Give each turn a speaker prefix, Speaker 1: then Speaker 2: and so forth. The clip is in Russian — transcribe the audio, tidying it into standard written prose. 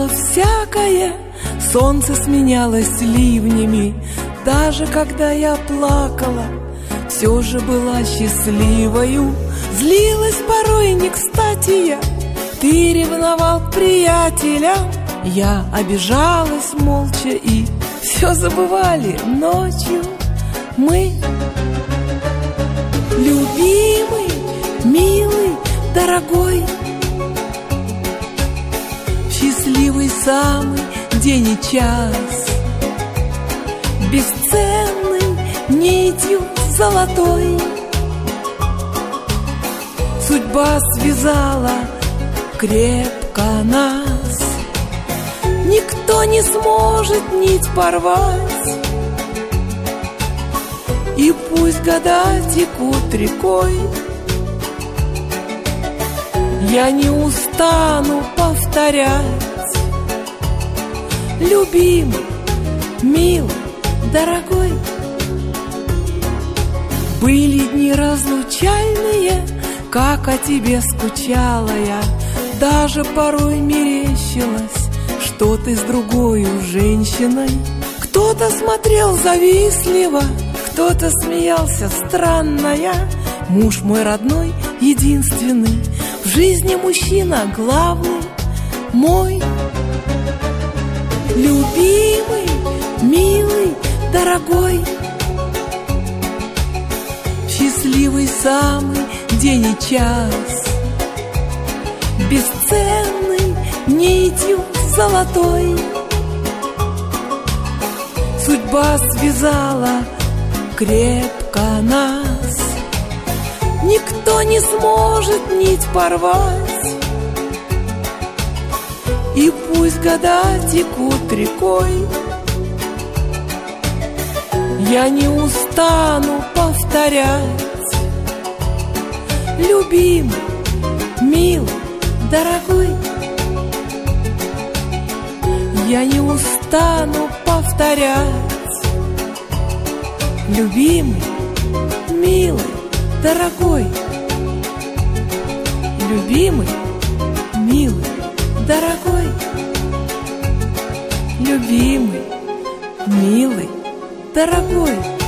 Speaker 1: Бывало всякое, солнце сменялось ливнями. Даже когда я плакала, все же была счастливою. Злилась порой не кстати я, ты ревновал к приятелям. Я обижалась молча и все забывали ночью мы. Любимый, милый, дорогой, счастливый самый день и час, бесценной нитью золотой судьба связала крепко нас. Никто не сможет нить порвать, и пусть года текут рекой, я не устану повторять. Любимый, милый, дорогой, были дни разлучальные, как о тебе скучала я. Даже порой мерещилось, что ты с другою женщиной. Кто-то смотрел завистливо, кто-то смеялся странно я. Муж мой родной, единственный, в жизни мужчина главный мой. Любимый, милый, дорогой, счастливый самый день и час, бесценной нитью золотой судьба связала крепко нас. Никто не сможет нить порвать, и пусть года текут рекой, я не устану повторять. Любимый, милый, дорогой, я не устану повторять. Любимый, милый, дорогой, любимый, милый, дорогой, любимый, милый, дорогой.